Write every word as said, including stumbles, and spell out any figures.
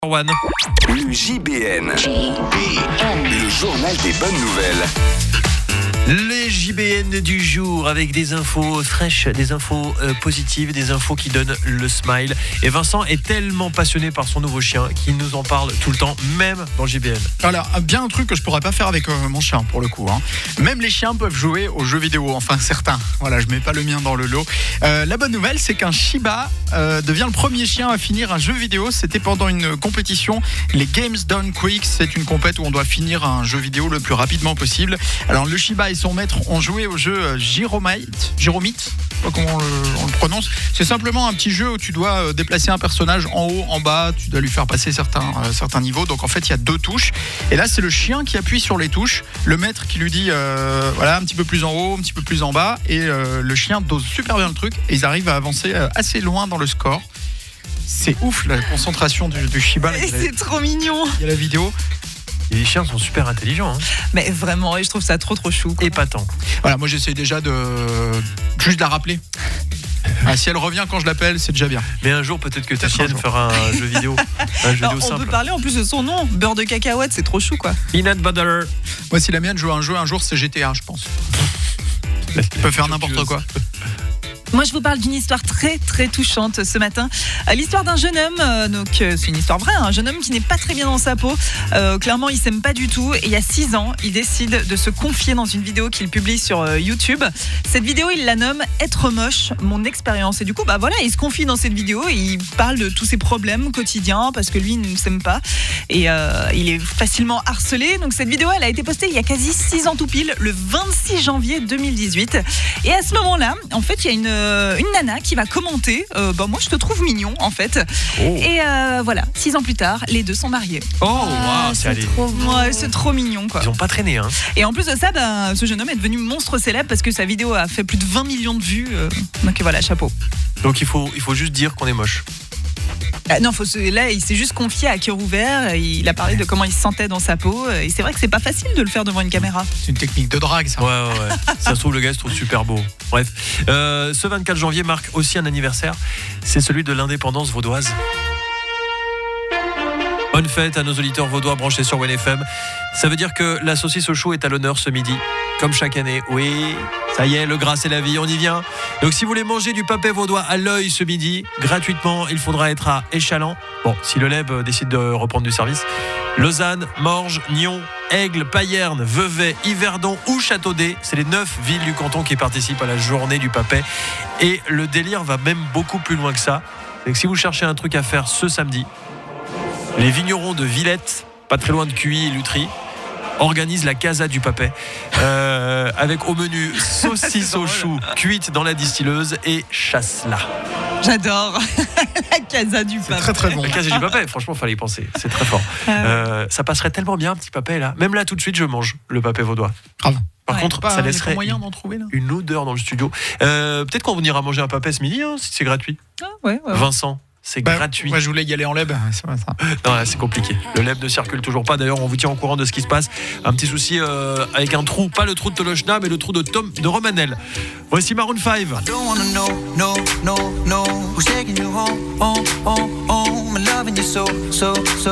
One. Le J B N. J B N. Le journal des bonnes nouvelles. Les J B N du jour avec des infos fraîches, des infos euh, positives, des infos qui donnent le smile. Et Vincent est tellement passionné par son nouveau chien qu'il nous en parle tout le temps, même dans J B N. Alors, bien un truc que je pourrais pas faire avec euh, mon chien pour le coup. Hein. Même les chiens peuvent jouer aux jeux vidéo, enfin certains. Voilà, je mets pas le mien dans le lot. Euh, la bonne nouvelle, c'est qu'un Shiba euh, devient le premier chien à finir un jeu vidéo. C'était pendant une compétition, les Games Done Quick. C'est une compète où on doit finir un jeu vidéo le plus rapidement possible. Alors, le Shiba et son maître ont joué au jeu Gyromite. Gyromite, je sais pas comment on le, on le prononce. C'est simplement un petit jeu où tu dois déplacer un personnage en haut, en bas. Tu dois lui faire passer certains, euh, certains niveaux. Donc en fait, il y a deux touches. Et là, c'est le chien qui appuie sur les touches. Le maître qui lui dit, euh, voilà, un petit peu plus en haut, un petit peu plus en bas. Et euh, le chien dose super bien le truc. Et ils arrivent à avancer assez loin dans le score. C'est ouf, la concentration du, du Shiba. Là, Et c'est trop mignon. Il y a la vidéo. Et les chiens sont super intelligents. Hein. Mais vraiment, et je trouve ça trop trop chou. Quoi. Épatant. Voilà, moi j'essaie déjà de juste de la rappeler. Ah, si elle revient quand je l'appelle, c'est déjà bien. Mais un jour, peut-être que ta Peut-être un chienne jour. fera un jeu vidéo. Un jeu Alors, vidéo on simple. peut parler en plus de son nom, beurre de cacahuète, c'est trop chou quoi. Peanut butter. Moi, si la mienne joue à un jeu un jour, c'est G T A, je pense. Elle peut faire n'importe quoi. Moi, je vous parle d'une histoire très très touchante ce matin. Euh, L'histoire d'un jeune homme, euh, donc euh, c'est une histoire vraie, hein, un jeune homme qui n'est pas très bien dans sa peau. Euh, clairement, il s'aime pas du tout. Et il y a six ans, il décide de se confier dans une vidéo qu'il publie sur euh, YouTube. Cette vidéo, il la nomme « Être moche, mon expérience ». Et du coup, bah voilà, il se confie dans cette vidéo et il parle de tous ses problèmes quotidiens parce que lui, il ne s'aime pas et euh, il est facilement harcelé. Donc cette vidéo, elle a été postée il y a quasi six ans tout pile, le vingt-six janvier deux mille dix-huit. Et à ce moment-là, en fait, il y a une une nana qui va commenter euh, bah moi je te trouve mignon en fait. Oh, Et euh, voilà, six ans plus tard, les deux sont mariés. oh Ah, wow, c'est allé. trop ouais, c'est trop mignon quoi. Ils ont pas traîné. Hein. Et en plus de ça, bah, ce jeune homme est devenu monstre célèbre parce que sa vidéo a fait plus de vingt millions de vues. euh, donc voilà, chapeau. Donc il faut, il faut juste dire qu'on est moche. Ah, non, faut se, là, il s'est juste confié à cœur ouvert. Il a parlé de comment il se sentait dans sa peau. Et c'est vrai que c'est pas facile de le faire devant une caméra. C'est une technique de drague, ça. Ouais, ouais, ouais. Ça se trouve, le gars se trouve super beau. Bref. Euh, ce vingt-quatre janvier marque aussi un anniversaire. C'est celui de l'indépendance vaudoise. Bonne fête à nos auditeurs vaudois branchés sur W N F M. Ça veut dire que la saucisse au chou est à l'honneur ce midi. Comme chaque année. Oui, ça y est, le gras c'est la vie, on y vient. Donc si vous voulez manger du papet vaudois à l'œil ce midi, gratuitement, il faudra être à Échalant. Bon, si le L E B décide de reprendre du service. Lausanne, Morges, Nyon, Aigle, Payerne, Vevey, Yverdon ou Châteaudet. C'est les neuf villes du canton qui participent à la journée du papet. Et le délire va même beaucoup plus loin que ça. Donc si vous cherchez un truc à faire ce samedi, les vignerons de Villette, pas très loin de Cuy et Lutry, organisent la Casa du Papet euh, avec au menu saucisse au chou cuite dans la distilleuse et chasse-là. J'adore la casa du C'est pape. très très bon. La Casa du Papet, franchement, fallait y penser. C'est très fort. Euh, ça passerait tellement bien, un petit papet là. Même là, tout de suite, je mange le papet vaudois. Grave. Par Ouais. contre, Pas, ça y a pas laisserait moyen une, d'en trouver là. une odeur dans le studio. Euh, peut-être qu'on ira manger un papet ce midi, hein, si c'est gratuit. Ah, ouais, ouais, ouais. Vincent, c'est Bah, gratuit. Moi, je voulais y aller en leb. C'est vrai, ça. Non, là, c'est compliqué. Le L E B ne circule toujours pas. D'ailleurs, on vous tient au courant de ce qui se passe. Un petit souci euh, avec un trou, pas le trou de Tolochna, mais le trou de Tom de Romanel. Voici Maroon five. Don't wanna know, no, no, no, who's taking you home, home, home, home, and loving you so, so, so.